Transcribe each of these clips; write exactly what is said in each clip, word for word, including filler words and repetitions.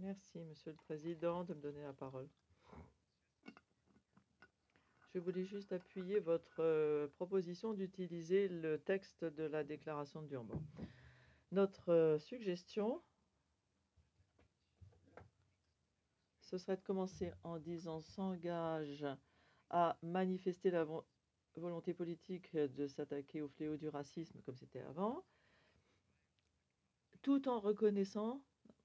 Merci, Monsieur le Président, de me donner la parole. Je voulais juste appuyer votre euh, proposition d'utiliser le texte de la déclaration de Durban. Notre euh, suggestion, ce serait de commencer en disant s'engage à manifester la vo volonté politique de s'attaquer au fléau du racisme comme c'était avant, tout en reconnaissant,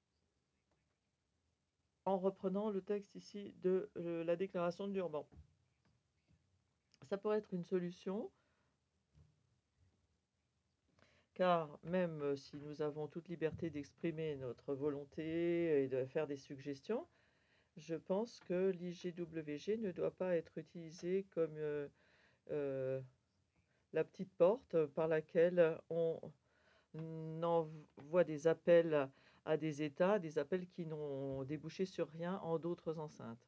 en reprenant le texte ici de euh, la déclaration de Durban. Ça pourrait être une solution, car même si nous avons toute liberté d'exprimer notre volonté et de faire des suggestions, je pense que l'I G W G ne doit pas être utilisé comme euh, euh, la petite porte par laquelle on envoie des appels à des États, des appels qui n'ont débouché sur rien en d'autres enceintes.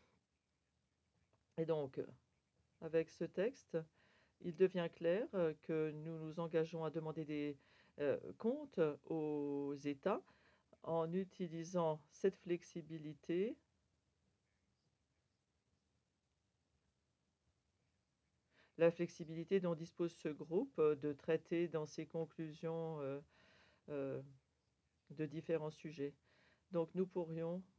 Et donc, avec ce texte, il devient clair que nous nous engageons à demander des euh, comptes aux États en utilisant cette flexibilité, la flexibilité dont dispose ce groupe euh, de traiter dans ses conclusions euh, euh, de différents sujets. Donc nous pourrions